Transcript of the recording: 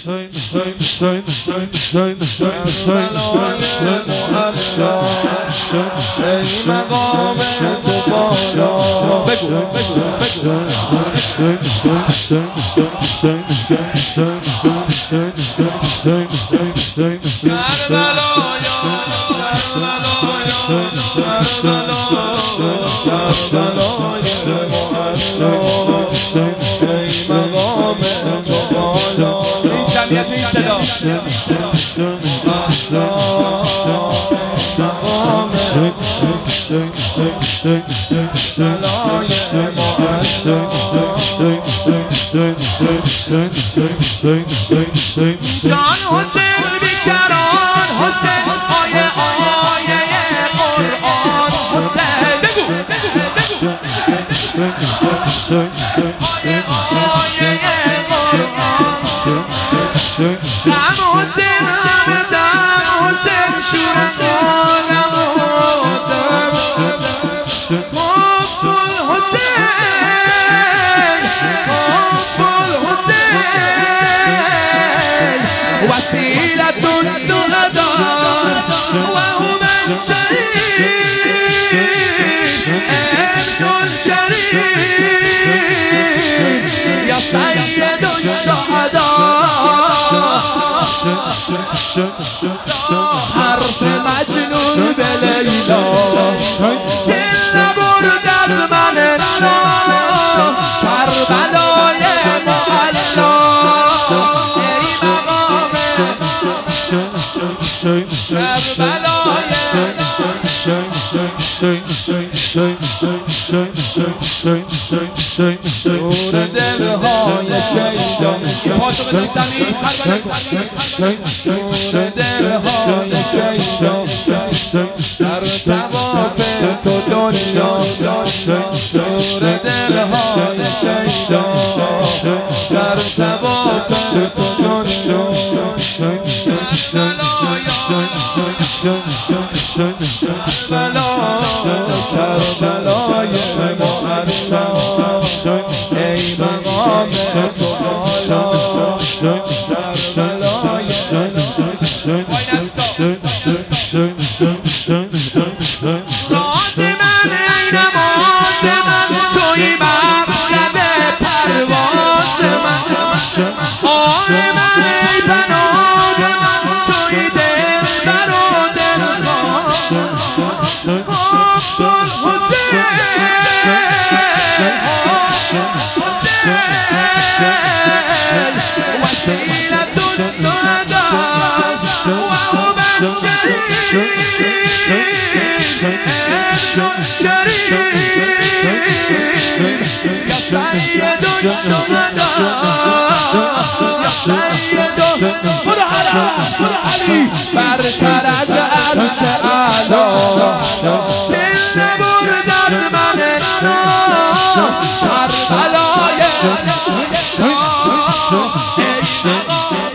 مقام تو بالا این جمعیت این صدا جان حسین بیکران حسین آیه قرآن حسین بگو آیه قرآن غم حسین غم حسین شور وسيلة الشهداء وهم الشهيد ابن الشريف يا سيد الشهداء حرف مجنون بليلى دل نبرد از من کربلای معلا دور دلهای شیدا پاشو بزنی زمین دور دلهای شیدا در تواف تو دنیا دور دلهای شیدا در تواف تو دنیا کربلای معلا ای مقام تو بالا کربلای راز من ای نماز من توی مقصد پرواز من آن من ای بنام من توی دلبر و دلخواه وسيلة الشهداء وهم الشريف يا سيد الشهداء برتر از عرش اعلا دل نبرد از من کربلای